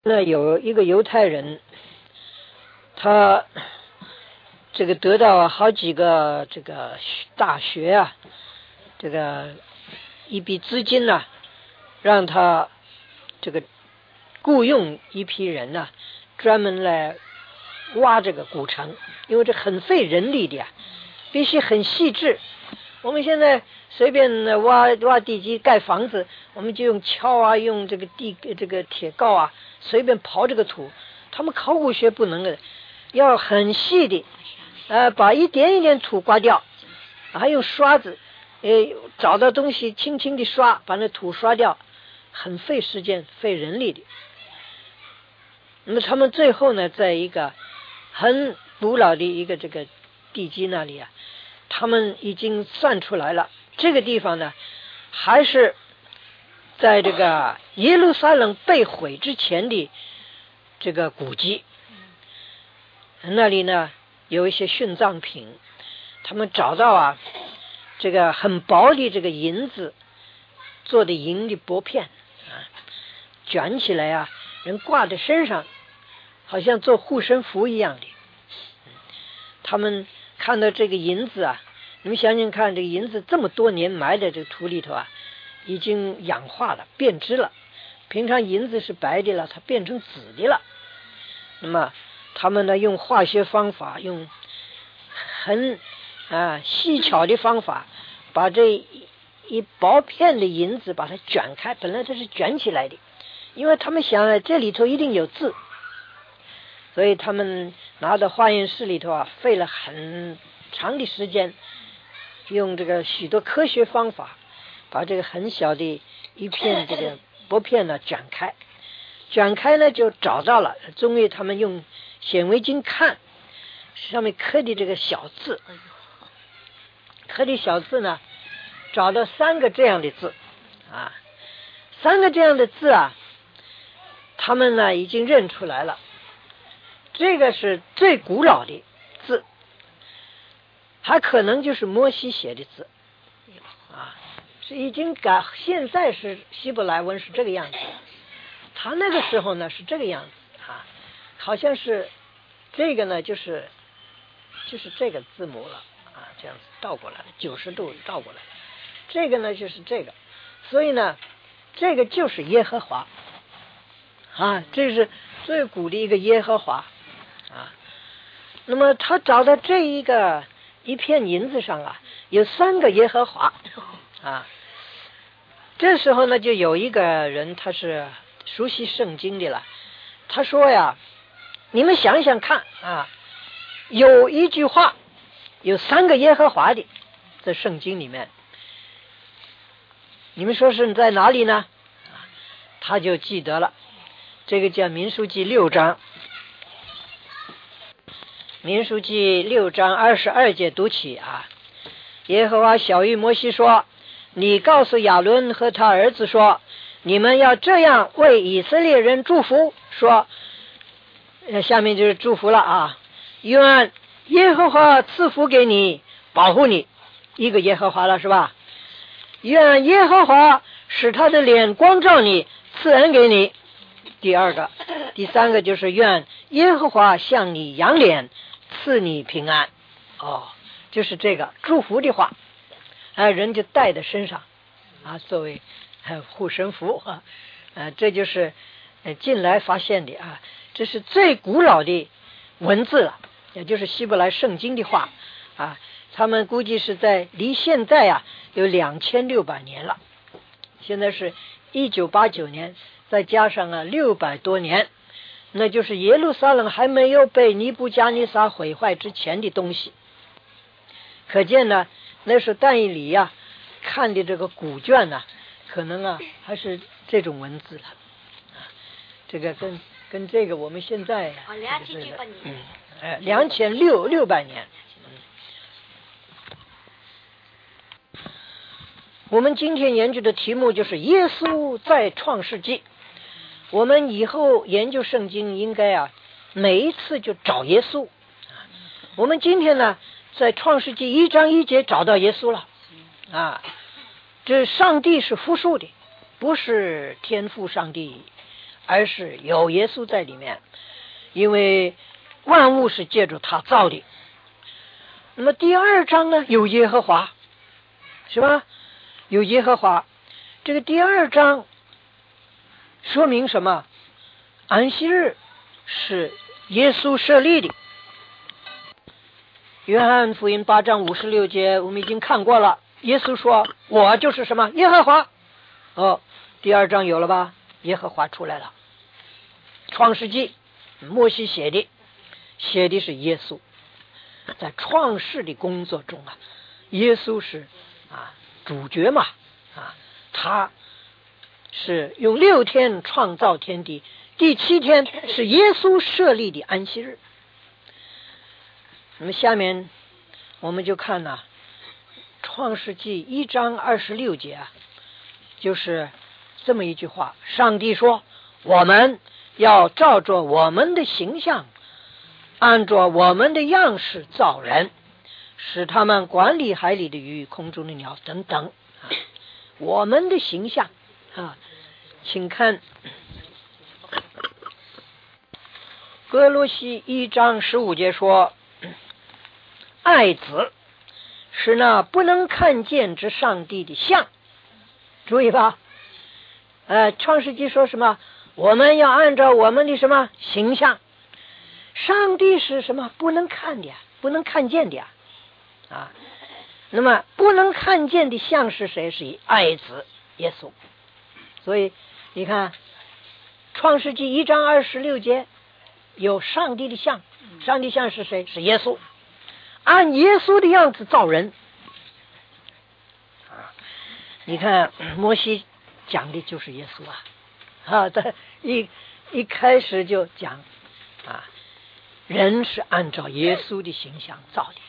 那有一个犹太人，他这个得到好几个这个大学啊，这个一笔资金呢，让他这个雇佣一批人呢，专门来挖这个古城，因为这很费人力的呀，必须很细致。我们现在随便挖地基盖房子，我们就用锹啊，用这个铁锆啊，随便刨这个土。他们考古学不能的，要很细的，把一点一点土刮掉，还用刷子，找到东西轻轻地刷，把那土刷掉，很费时间费人力的。那么他们最后呢，在一个很古老的一个这个地基那里啊，他们已经算出来了，这个地方呢，还是在这个耶路撒冷被毁之前的这个古迹。那里呢有一些殉葬品，他们找到啊，这个很薄的这个银子做的银的薄片啊，卷起来啊，人挂在身上，好像做护身符一样的。他们看到这个银子啊，你们想想看，这个银子这么多年埋在这个土里头啊，已经氧化了，变质了。平常银子是白的了，它变成紫的了。那么他们呢，用化学方法，用很细巧的方法，把这一薄片的银子把它卷开，本来它是卷起来的，因为他们想这里头一定有字，所以他们拿到化验室里头啊，费了很长的时间，用这个许多科学方法，把这个很小的一片这个薄片呢卷开呢就找到了。终于他们用显微镜看，上面刻的这个小字，刻的小字呢，找到3个这样的字啊，3个这样的字啊，他们呢已经认出来了，这个是最古老的字，还可能就是摩西写的字啊，是已经现在是希伯来文是这个样子，他那个时候呢是这个样子啊，好像是这个呢就是这个字母了啊，这样子倒过来了，90度倒过来了，这个呢就是这个，所以呢这个就是耶和华啊，这是最古的一个耶和华啊。那么他找到这一片银子上啊，有3个耶和华啊。这时候呢，就有一个人，他是熟悉圣经的了，他说呀，你们想想看啊，有一句话有3个耶和华的在圣经里面，你们说是在哪里呢？他就记得了，这个叫民数记6章，民数记6章22节读起啊，耶和华晓谕摩西说，你告诉亚伦和他儿子说，你们要这样为以色列人祝福，说下面就是祝福了啊，愿耶和华赐福给你，保护你，一个耶和华了是吧？愿耶和华使他的脸光照你，赐恩给你，第2个，第3个就是愿耶和华向你扬脸，赐你平安。就是这个祝福的话，人就带在身上啊，作为护身符啊，这就是近来发现的啊，这是最古老的文字了，也就是希伯来圣经的话啊，他们估计是离现在啊有2600年了，现在是1989年，再加上600多年，那就是耶路撒冷还没有被尼布加尼撒毁坏之前的东西。可见呢，那是但以理呀看的这个古卷呢，可能还是这种文字了这个跟这个我们现在2600年。我们今天研究的题目就是耶稣在创世纪。我们以后研究圣经应该每一次就找耶稣。我们今天呢在创世纪1章1节找到耶稣了这上帝是复数的，不是天父上帝， 而是有耶稣在里面，因为万物是借着他造的。那么第二章呢，有耶和华，是吧？有耶和华，这个第二章说明什么？安息日是耶稣设立的。约翰福音8章56节我们已经看过了，耶稣说我就是什么？耶和华。第二章有了吧？耶和华出来了。创世纪摩西写的是耶稣，在创世的工作中啊，耶稣是主角嘛，他是用6天创造天地，第7天是耶稣设立的安息日。那么下面我们就看创世纪1章26节就是这么一句话，上帝说我们要照着我们的形象，按着我们的样式造人，使他们管理海里的鱼，空中的鸟等等。我们的形象请看哥罗西1章15节说，爱子是那不能看见之上帝的像。注意吧，创世纪说什么？我们要按照我们的什么形象？上帝是什么？不能看的，不能看见的那么不能看见的像是谁？是爱子耶稣。所以你看创世纪1章26节有上帝的像，上帝像是谁？是耶稣，按耶稣的样子造人你看摩西讲的就是耶稣他一开始就讲人是按照耶稣的形象造的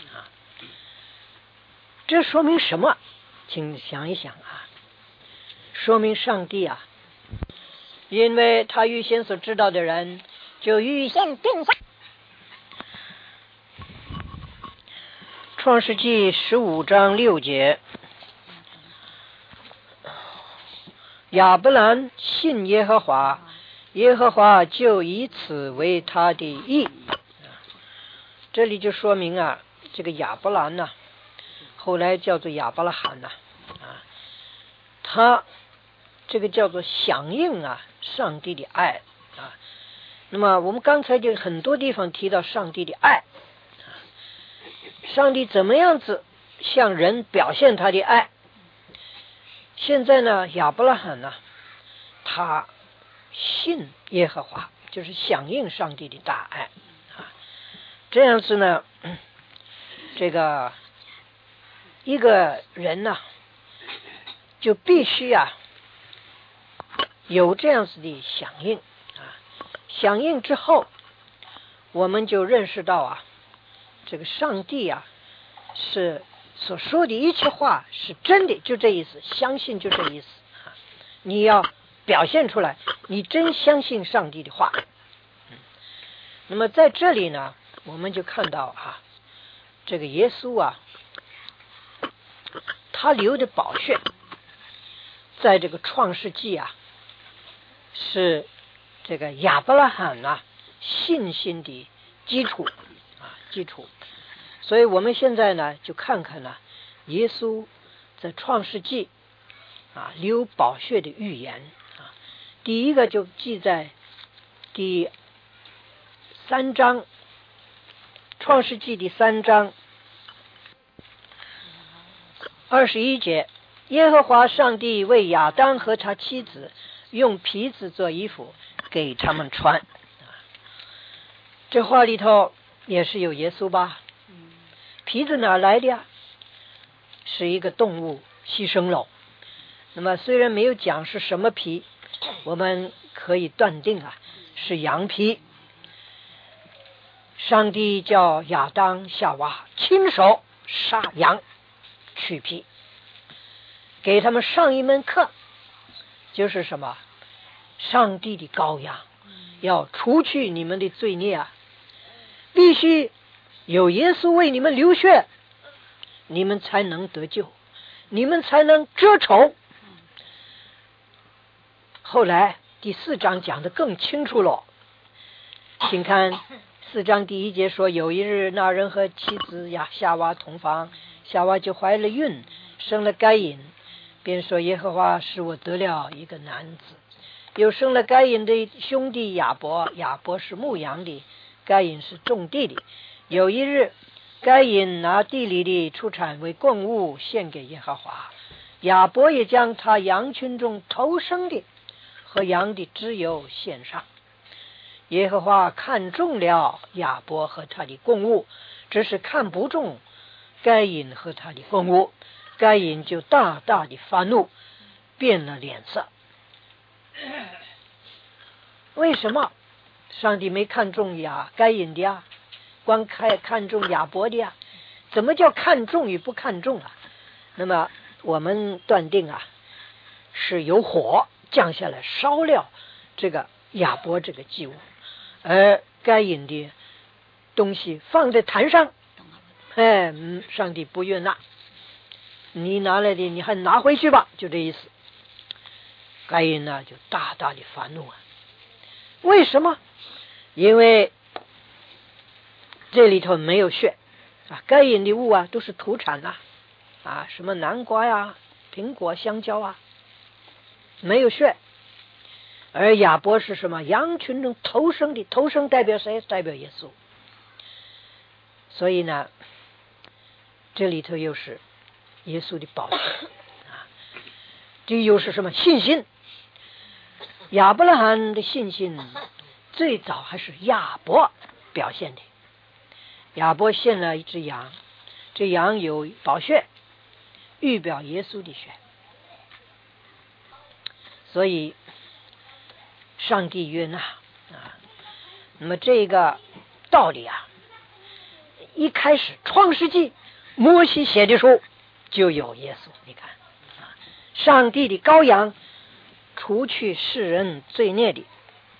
这说明什么？请想一想说明上帝因为他预先所知道的人，就预先定下。创世纪15章6节，亚伯兰信耶和华，耶和华就以此为他的义。这里就说明这个亚伯兰后来叫做亚伯拉罕他这个叫做响应上帝的爱那么我们刚才就很多地方提到上帝的爱上帝怎么样子向人表现他的爱。现在呢，亚伯拉罕他信耶和华，就是响应上帝的大爱这样子呢，这个一个人就必须有这样子的响应响应之后，我们就认识到这个上帝是所说的一切话是真的，就这意思，相信就这意思你要表现出来，你真相信上帝的话那么在这里呢，我们就看到这个耶稣他流的宝血，在这个创世纪是这个亚伯拉罕信心的基础所以我们现在呢就看看耶稣在创世纪流宝血的预言第一个就记在第3章，创世纪第3章21节，耶和华上帝为亚当和他妻子用皮子做衣服给他们穿这话里头也是有耶稣吧皮子哪来的是一个动物牺牲了。那么虽然没有讲是什么皮，我们可以断定是羊皮。上帝叫亚当夏娃亲手杀羊取皮，给他们上一门课，就是什么？上帝的羔羊要除去你们的罪孽必须有耶稣为你们流血，你们才能得救，你们才能遮丑。后来第4章讲得更清楚了。请看4章第1节说，有一日，那人和妻子夏娃同房，夏娃就怀了孕，生了该隐，便说耶和华使我得了一个男子。又生了该隐的兄弟亚伯，亚伯是牧羊的，该隐是种地的。有一日，该隐拿地里的出产为供物献给耶和华，亚伯也将他羊群中头生的和羊的脂油献上。耶和华看中了亚伯和他的供物，只是看不中该隐和他的供物，该隐就大大的发怒，变了脸色。为什么上帝没看中该隐的啊？光看中亚伯的啊？怎么叫看中与不看中啊？那么我们断定啊，是有火降下来烧了这个亚伯这个祭物，而该隐的东西放在坛上，上帝不悦纳，你拿来的你还拿回去吧，就这意思。该隐呢就大大的发怒啊！为什么？因为这里头没有血啊，该隐的物啊都是土产啊，什么南瓜呀、苹果、香蕉啊，没有血。而亚伯是什么？羊群中头生的，头生代表谁？代表耶稣。所以呢，这里头又是耶稣的宝血啊，这又是什么？信心。亚伯拉罕的信心最早还是亚伯表现的。亚伯献了一只羊，这羊有宝血，预表耶稣的血。所以上帝悦纳啊。那么这个道理啊，一开始创世纪摩西写的书就有耶稣。你看啊，上帝的羔羊，除去世人罪孽的。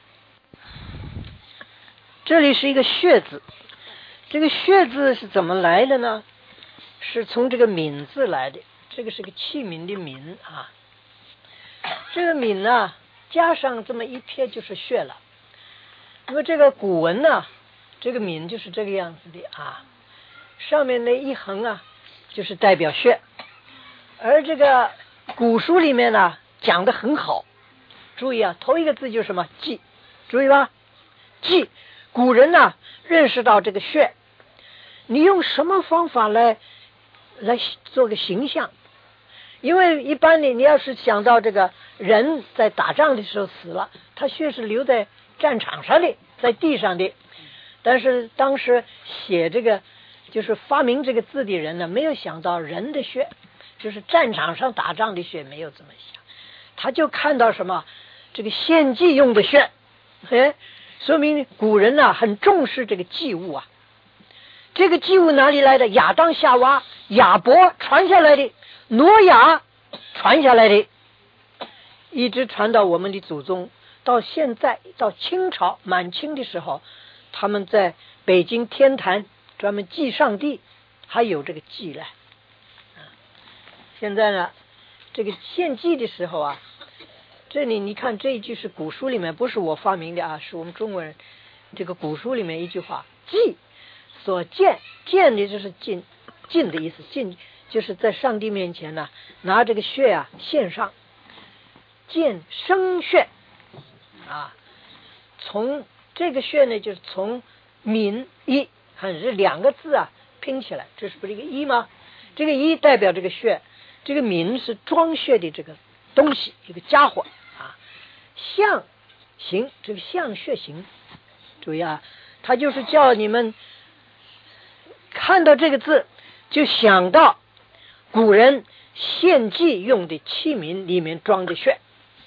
这里是一个血字，这个血字是怎么来的呢？是从这个皿字来的，这个是个器皿的皿啊。这个皿呢，加上这么一撇就是血了。那么这个古文呢，这个皿就是这个样子的啊，上面那一横啊，就是代表血。而这个古书里面呢，讲得很好。注意啊，头一个字就是什么？祭，注意吧，祭。古人呢，认识到这个血，你用什么方法来做个形象？因为一般你要是想到这个人在打仗的时候死了，他血是留在战场上的，在地上的。但是当时写这个就是发明这个字的人呢，没有想到人的血，就是战场上打仗的血，没有这么想。他就看到什么？这个献祭用的血，说明古人呢很重视这个祭物啊。这个祭物哪里来的？亚当夏娃、亚伯传下来的，挪亚传下来的，一直传到我们的祖宗，到现在到清朝满清的时候，他们在北京天坛专门祭上帝，还有这个祭来。现在呢，这个献祭的时候啊，这里你看这一句是古书里面，不是我发明的啊，是我们中国人这个古书里面一句话，祭所见，见的就是敬的意思，敬就是在上帝面前呢，拿这个血啊献上，见生血啊，从这个血呢就是从皿一，看这两个字啊拼起来，这是不是一个一吗？这个一代表这个血，这个皿是装血的这个东西，一个家伙啊。象形，这个象血形，注意啊，他就是叫你们看到这个字就想到古人献祭用的器皿里面装的血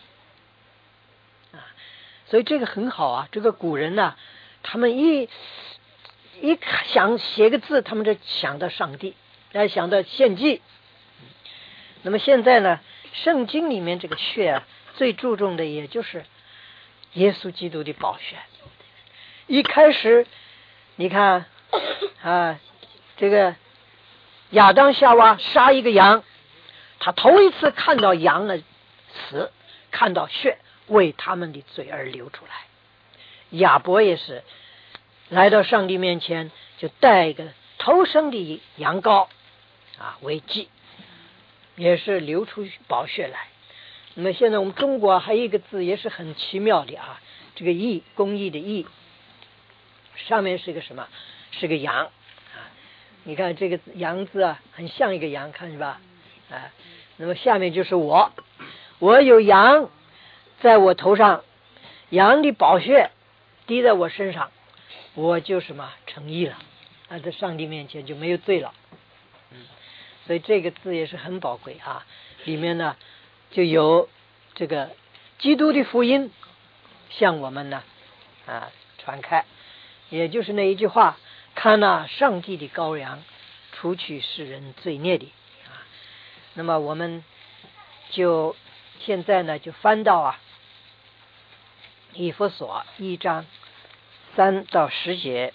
啊，所以这个很好啊。这个古人呢，他们一想写个字，他们就想到上帝，想到献祭。那么现在呢，圣经里面这个血啊，最注重的也就是耶稣基督的宝血。一开始你看啊，这个亚当夏娃杀一个羊，他头一次看到羊的死，看到血， 为他们的罪而流出来。亚伯也是来到上帝面前，就带一个头生的羊羔为祭，也是流出宝血来。那么现在我们中国还有一个字也是很奇妙的这个义，公义的义，上面是个什么？是个羊你看这个羊字很像一个羊，看是吧？那么下面就是我有羊在我头上，羊的宝血滴在我身上，我就什么成义了在上帝面前就没有罪了。所以这个字也是很宝贵里面呢就有这个基督的福音向我们呢传开，也就是那一句话，看上帝的羔羊，除去世人罪孽的那么我们就现在呢就翻到以弗所1章3到10节。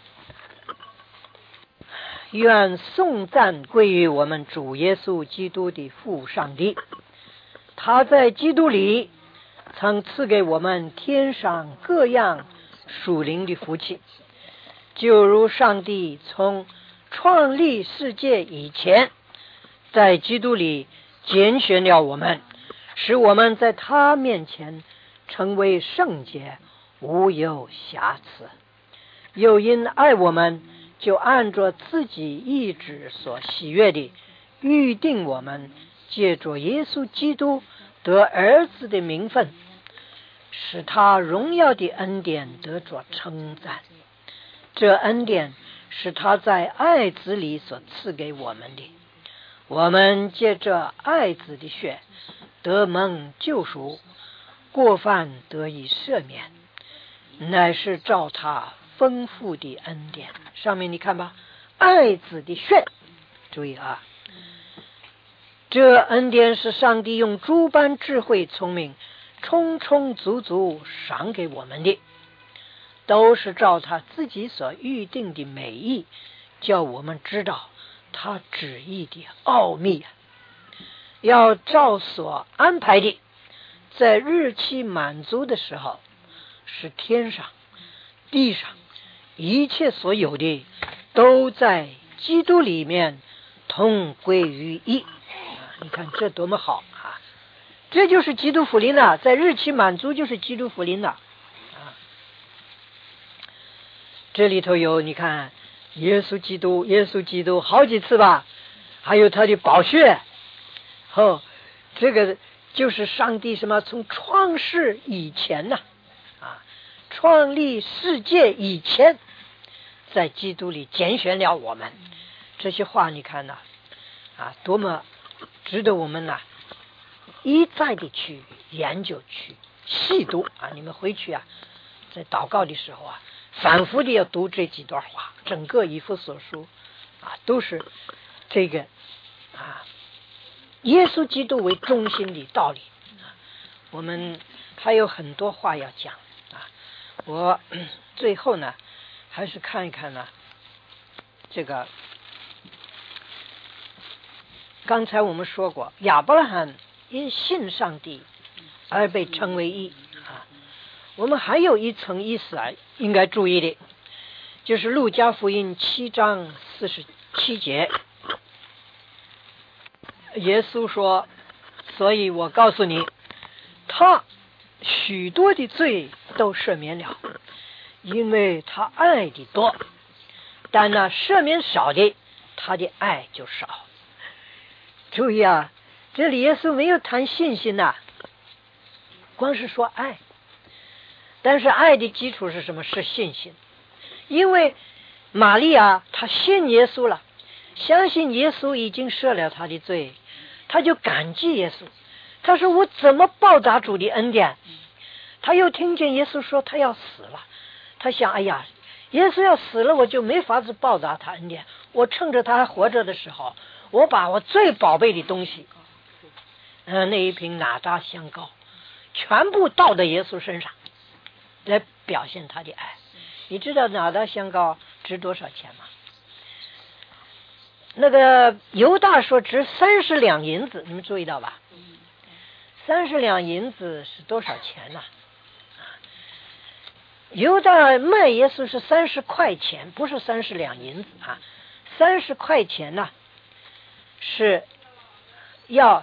愿颂赞归于我们主耶稣基督的父上帝，他在基督里曾赐给我们天上各样属灵的福气，就如上帝从创立世界以前，在基督里拣选了我们，使我们在他面前成为圣洁，无有瑕疵。又因爱我们，就按着自己意志所喜悦的预定我们，借着耶稣基督得儿子的名分，使他荣耀的恩典得着称赞。这恩典是他在爱子里所赐给我们的，我们借着爱子的血得蒙救赎，过犯得以赦免，乃是照他丰富的恩典。上面你看吧，爱子的血，注意这恩典是上帝用诸般智慧聪明充充足足赏给我们的，都是照他自己所预定的美意，叫我们知道他旨意的奥秘要照所安排的，在日期满足的时候，使天上地上一切所有的都在基督里面同归于一你看这多么好这就是基督福音在日期满足就是基督福音这里头有你看耶稣基督好几次吧，还有他的宝血这个就是上帝什么从创世以前创立世界以前，在基督里拣选了我们。这些话你看多么值得我们一再的去研究去细读你们回去在祷告的时候反复的要读这几段话，整个以弗所书都是这个耶稣基督为中心的道理我们还有很多话要讲我最后呢还是看一看这个刚才我们说过，亚伯拉罕因信上帝而被称为义我们还有一层意思应该注意的，就是路加福音7章47节，耶稣说，所以我告诉你，他许多的罪都赦免了，因为他爱的多，但赦免少的，他的爱就少。注意这里耶稣没有谈信心光是说爱，但是爱的基础是什么？是信心。因为玛利亚她信耶稣了，相信耶稣已经赦了她的罪，她就感激耶稣。她说我怎么报答主的恩典？她又听见耶稣说他要死了，她想哎呀，耶稣要死了，我就没法子报答他恩典，我趁着他还活着的时候，我把我最宝贝的东西那一瓶哪吒香膏全部倒在耶稣身上，来表现他的爱。你知道哪吒香膏值多少钱吗？那个犹大说值30两银子，你们注意到吧 30两银子是多少钱呢？犹大卖耶稣是30块钱，不是30两银子啊。30块钱呢，是要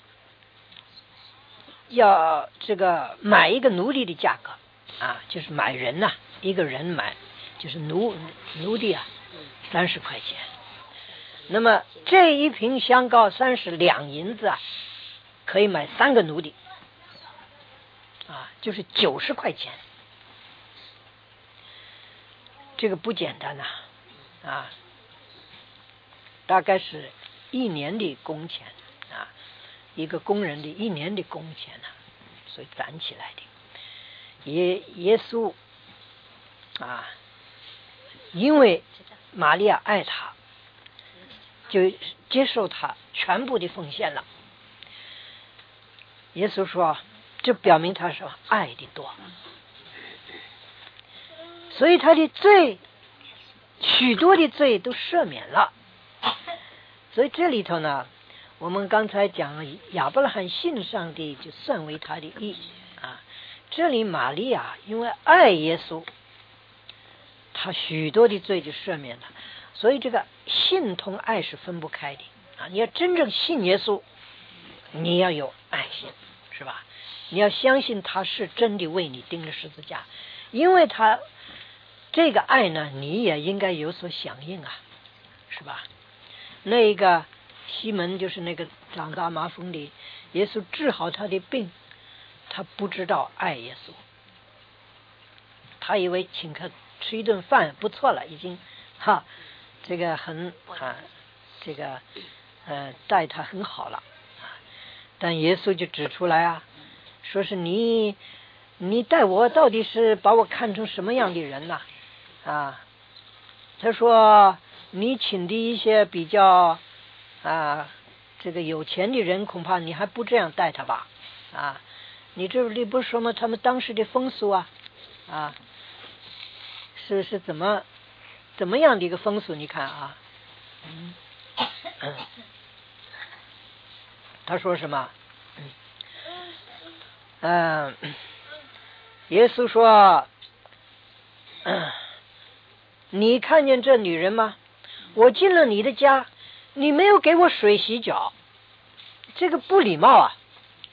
这个买一个奴隶的价格啊，就是买人呐，一个人买就是奴隶啊，30块钱。那么这一瓶香膏30两银子啊，可以买3个奴隶啊，就是90块钱。这个不简单呐啊，大概是1年的工钱啊，一个工人的1年的工钱呐，所以攒起来的。耶稣啊，因为玛利亚爱他，就接受他全部的奉献了。耶稣说，这表明他说爱的多，所以他的罪，许多的罪都赦免了。所以这里头呢，我们刚才讲了亚伯拉罕信上帝就算为他的义啊。这里玛利亚因为爱耶稣，他许多的罪就赦免了。所以这个信同爱是分不开的啊！你要真正信耶稣，你要有爱心，是吧？你要相信他是真的为你钉了十字架，因为他这个爱呢，你也应该有所响应啊，是吧？那个西门就是那个长大麻风的，耶稣治好他的病，他不知道爱耶稣，他以为请他吃一顿饭不错了，已经这个很这个待他很好了但耶稣就指出来啊，说是你待我到底是把我看成什么样的人呢？他说你请的一些比较这个有钱的人，恐怕你还不这样待他吧？你这里不是说吗？他们当时的风俗是怎么样的一个风俗？你看他说什么？耶稣说，你看见这女人吗？我进了你的家，你没有给我水洗脚，这个不礼貌啊！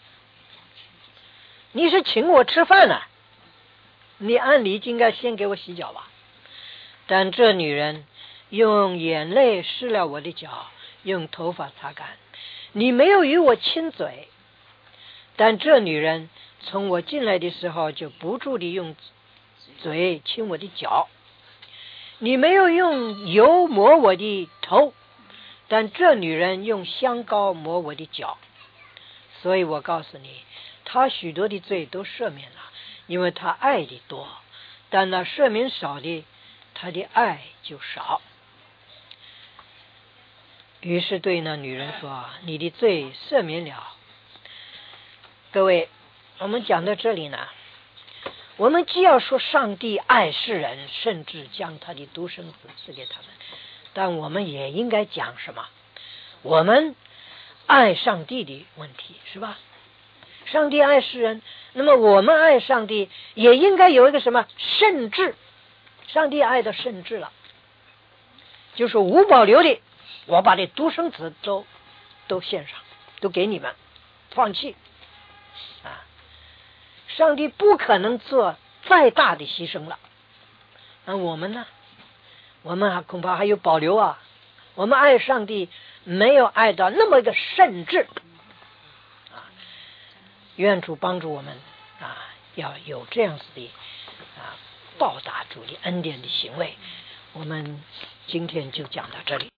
你是请我吃饭呢，你按理应该先给我洗脚吧。但这女人用眼泪湿了我的脚，用头发擦干。你没有与我亲嘴，但这女人从我进来的时候就不住地用嘴亲我的脚。你没有用油抹我的头，但这女人用香膏抹我的脚。所以我告诉你，她许多的罪都赦免了，因为她爱的多，但那赦免少的，她的爱就少。于是对那女人说，你的罪赦免了。各位，我们讲到这里呢，我们既要说上帝爱世人，甚至将他的独生子赐给他们，但我们也应该讲什么？我们爱上帝的问题，是吧？上帝爱世人，那么我们爱上帝也应该有一个什么甚至？上帝爱的甚至了，就是无保留的，我把这独生子都献上，都给你们，放弃上帝不可能做再大的牺牲了。那我们呢？我们恐怕还有保留啊。我们爱上帝没有爱到那么一个甚至愿主帮助我们要有这样子的报答主的恩典的行为。我们今天就讲到这里。